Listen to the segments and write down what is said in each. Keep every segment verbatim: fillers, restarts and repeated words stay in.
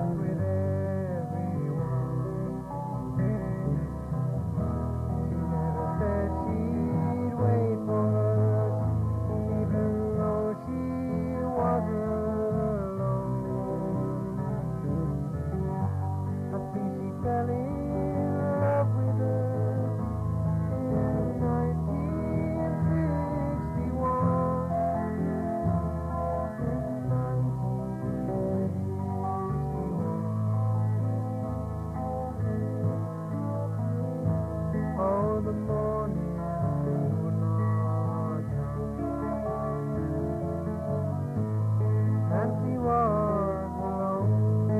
with everyone. She never said she'd wait for us, even though she wasn't alone. I think she fell in love with us in nineteen sixty-one. In nineteen sixty-one. Oh, the morning would not come. Nancy was alone.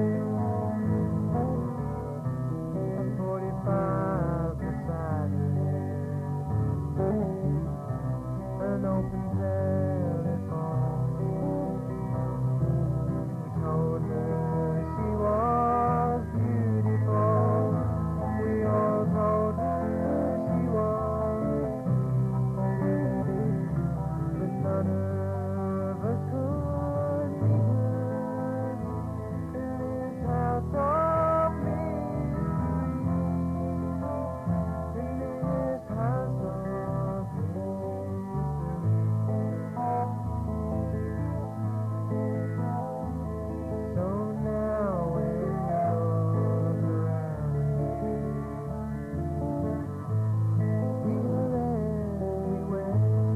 A forty-five beside her, an open telephone. We told her she was beautiful. We all told her she was, but none of us could meet her in this house of mystery. In this house of mystery. So now when you look around here, everywhere,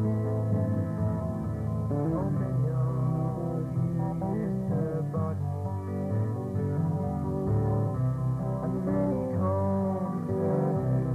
so many of you used her body, and many combed her hair.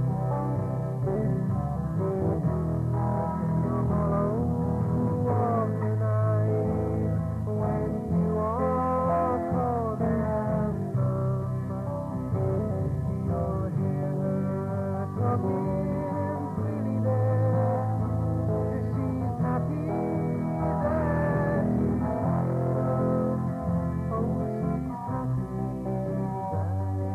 All over the night when you walk for the anthem, you'll hear her talking freely there. She's happy that you come. Oh, she's happy that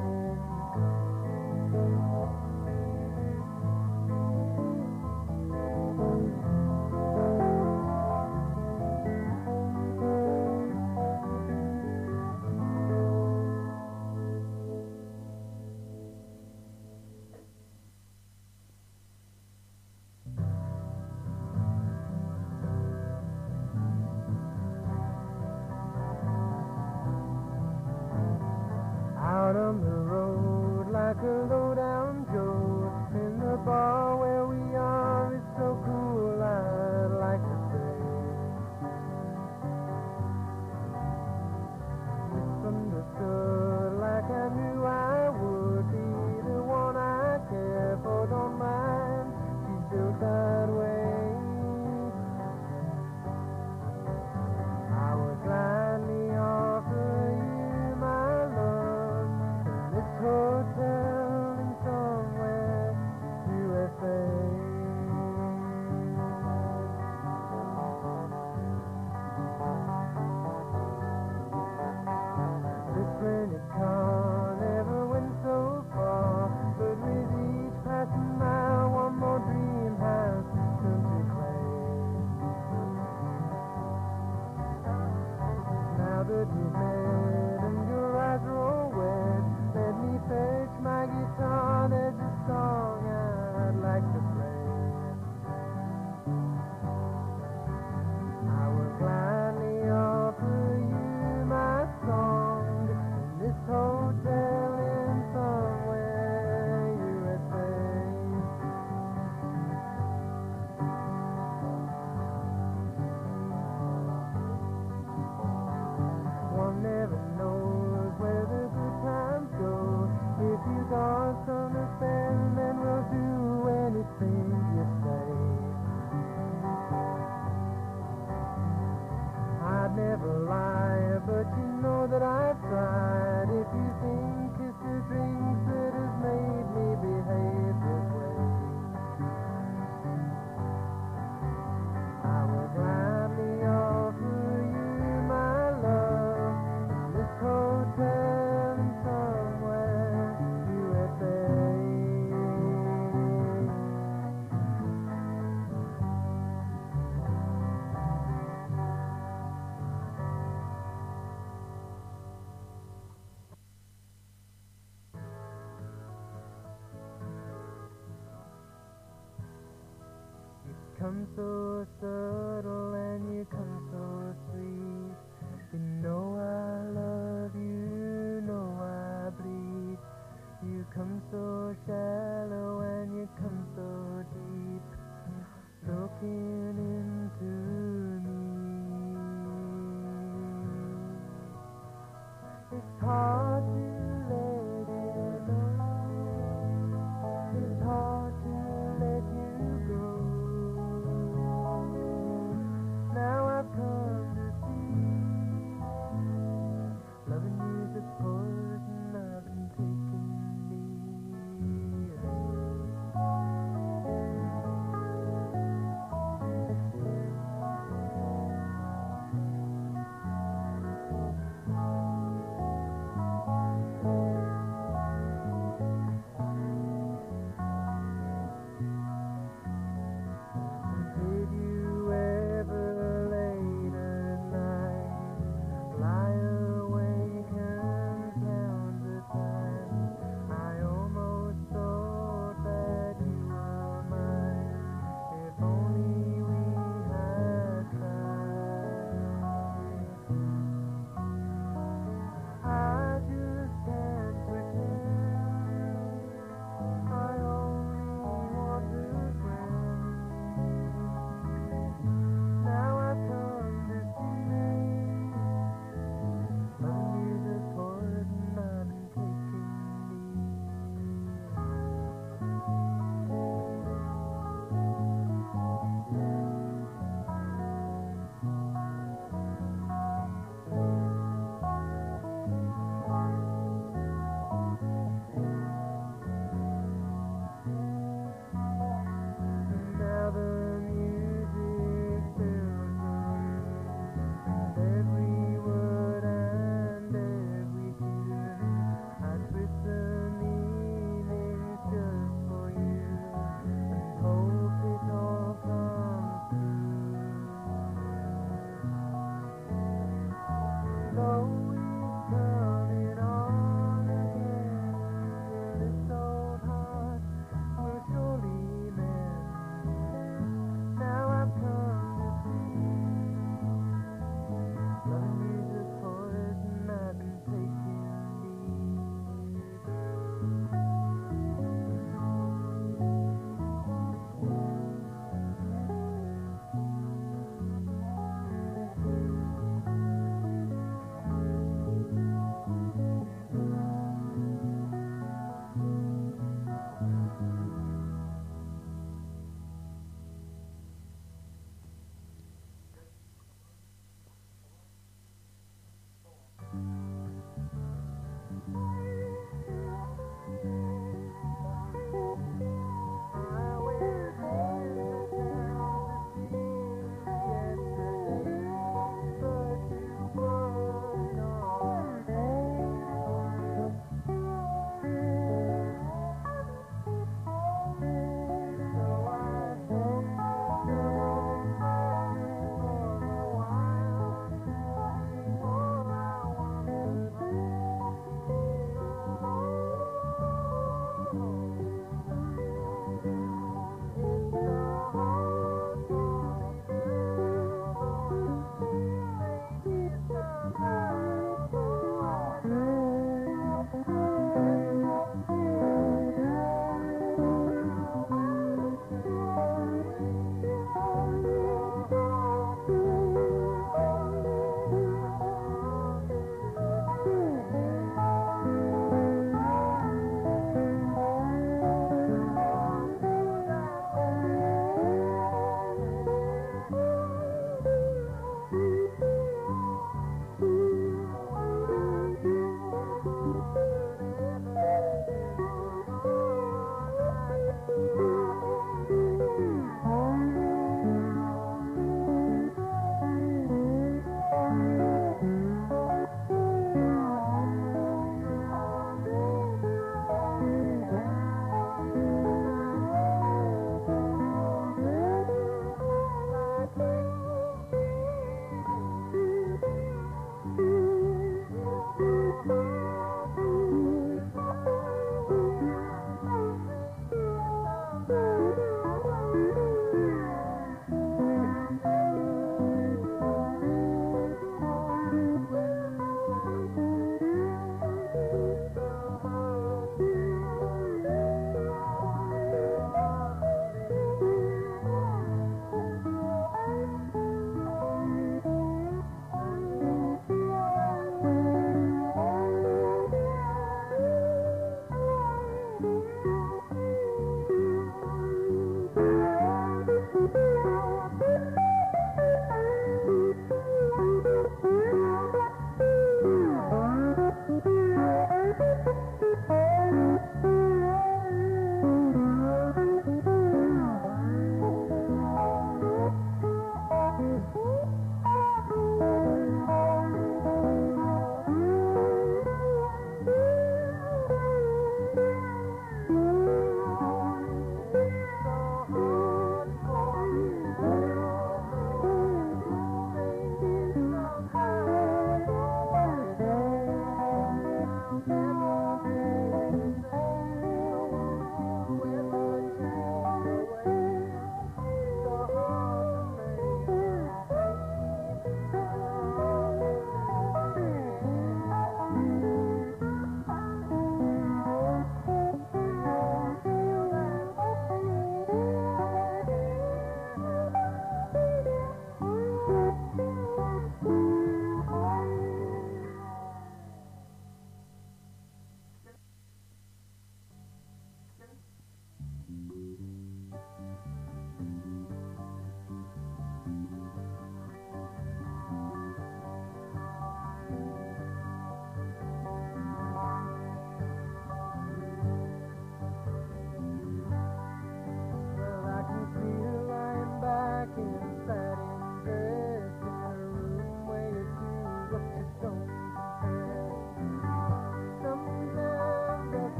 out on the road like a low-down Joe. In the bar where we are is so cool, I'd like to say. Misunderstood like I knew I would be. The one I care for don't mind, she's built that way. I would gladly offer you my love in this hotel in somewhere U S A. This rented car never went so far, but with each passing mile, one more dream has turned to clay. Now that we've met and your eyes are all wet, let me fetch my guitar. There's a song I'd like to play. I will gladly offer you my song in this hotel in somewhere U S A. One never knows where the good times go. If you got some to spend, then we'll do anything you say. I'd never lie, but you know that I've tried. If you think it's the drinks that has made me behave this way, I will gladly offer you my love in this hotel in somewhere U S A. come so subtle and you come so sweet. You know I love you, know I bleed. You come so shallow and you come so deep, looking into me. It's hard to let you know. It's hard to let you go. Now I've come to see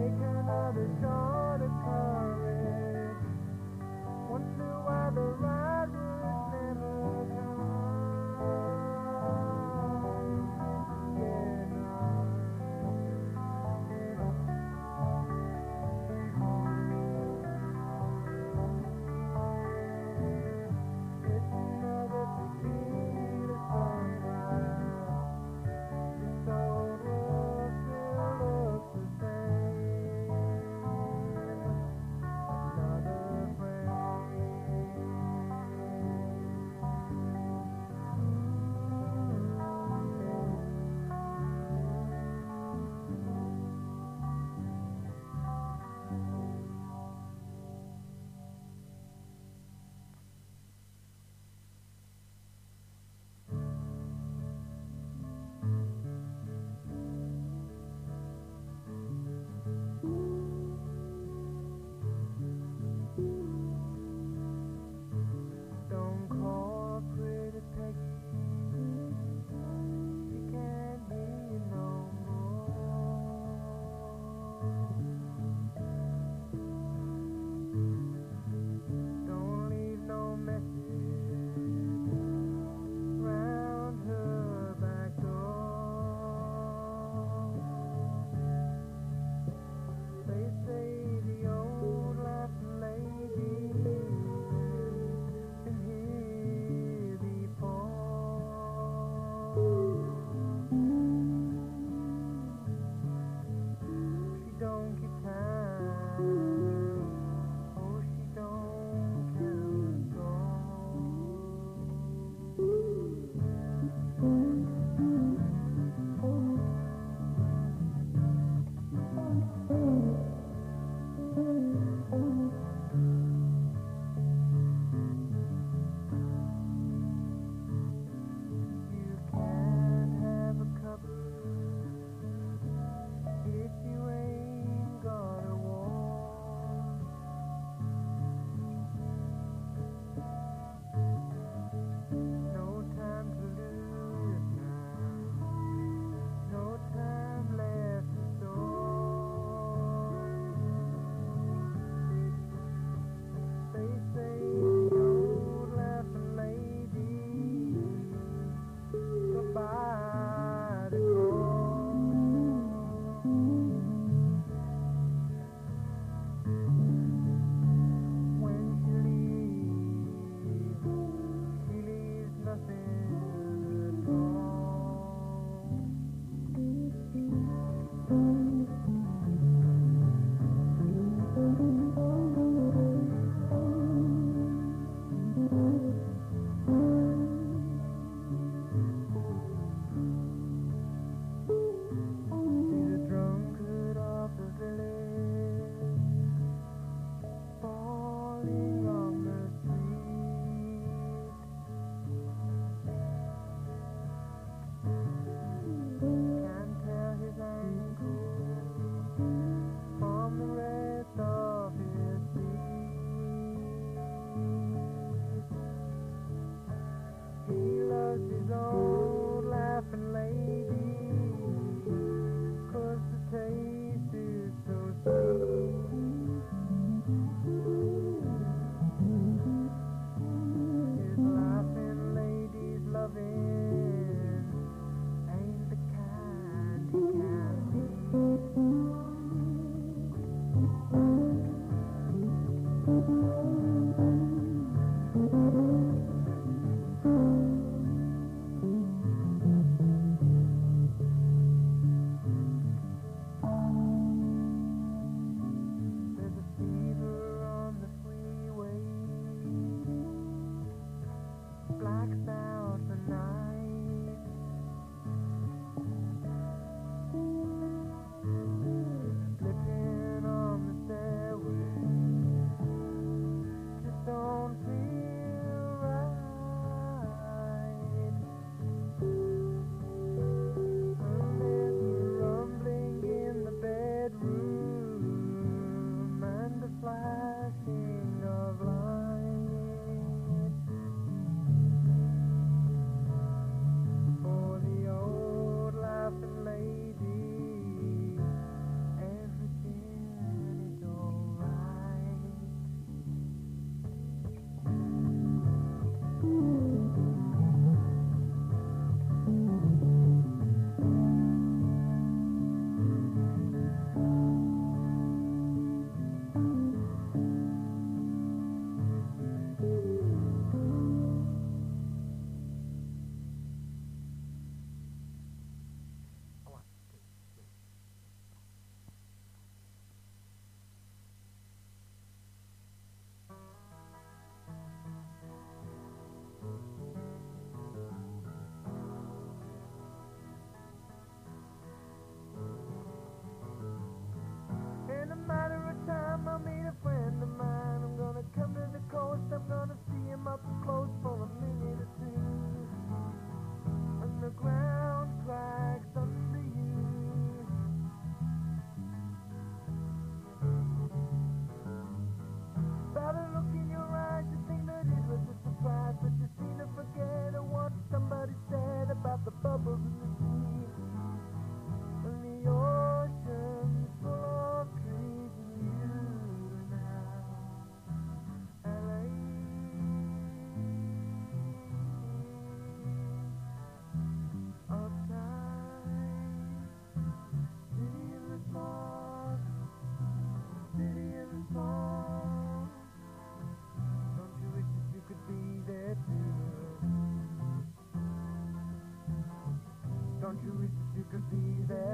take another shot at courage. Wonder why the right words never come. Get on, get on. It's another tequila sunrise. This old world still looks the same. Another frame.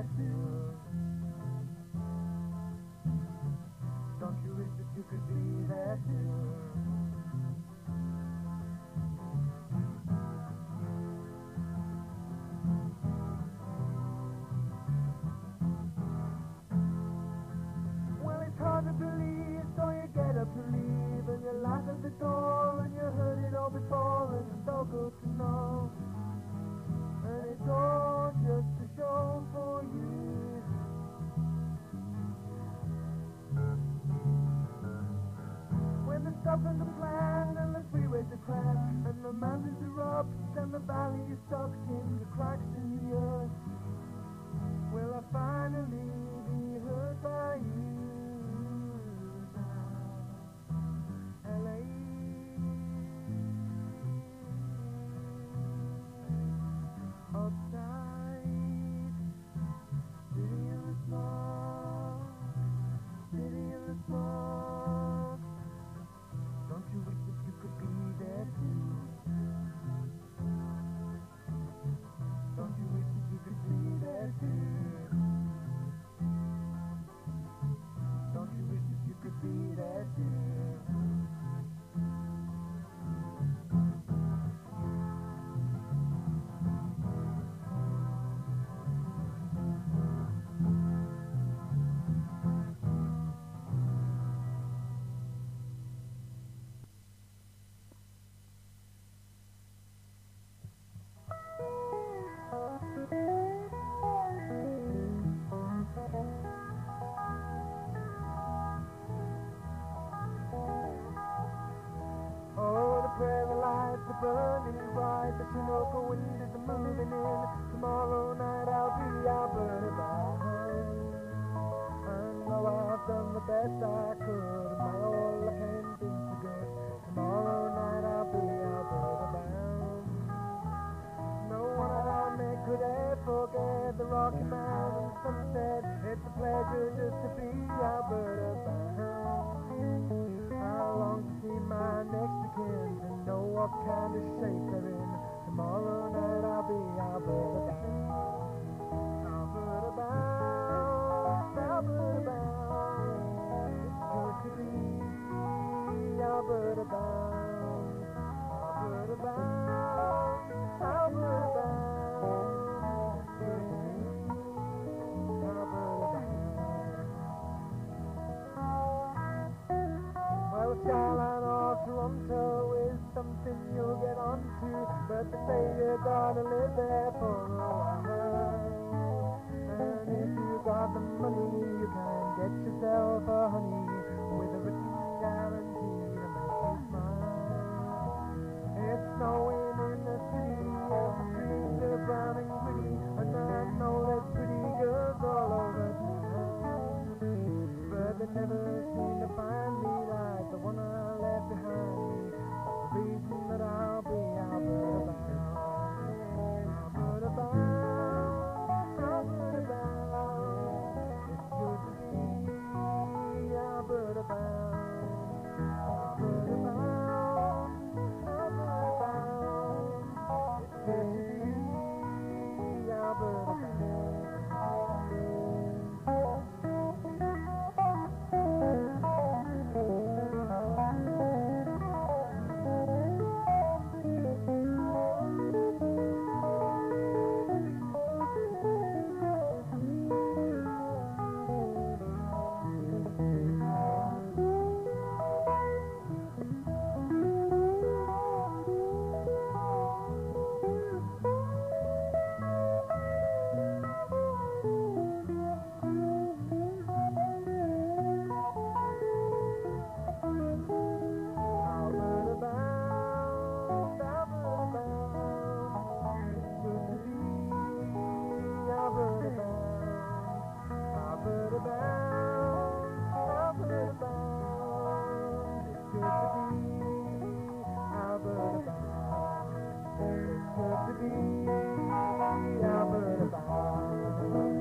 there too? Don't you wish that you could be there too? Well, it's hard to believe, so you get up to leave, and you laugh at the door, and you heard it all before, and it's so good to know. And it's all just a show for you. When the stuff and the plan and the freeways are cracked, and the mountains erupt, and the valley is sucked into cracks in the earth, will I finally be heard by you? L A Uptight, city in the smoke, city in the smoke. Don't you wish that you could be there too? Don't you wish that you could be there too? Don't you wish that you could be there too? Burning bright, the Chinook wind is moving in. Tomorrow night I'll be Alberta bound. And though I've done the best I could, my all I can do so good. Tomorrow night I'll be Alberta bound. No one around me could ever forget the Rocky Mountain sunset. It's a pleasure just to be Alberta bound. I long to see my next of kin and know what kind of shape they're in. Tomorrow night I'll be Alberta bound. Alberta bound, Alberta bound. It's good to be Alberta bound. Alberta bound, Alberta bound. It's good to be Alberta bound. Well, skyline of Toronto is something you'll get onto, but they say you gotta live there for a while. And if you got the money, you can get yourself a honey with a written guarantee to make you smile. It's snowing in the city, and the streets are brown and gritty, and I know there's pretty girls all over town, but they never seem to find me like the one I left behind me. That's the reason that I'll be Alberta bound. Alberta bound, Alberta bound. It's good to be Alberta bound. Alberta bound, Alberta bound. It's good to be Alberta bound. Alberta bound.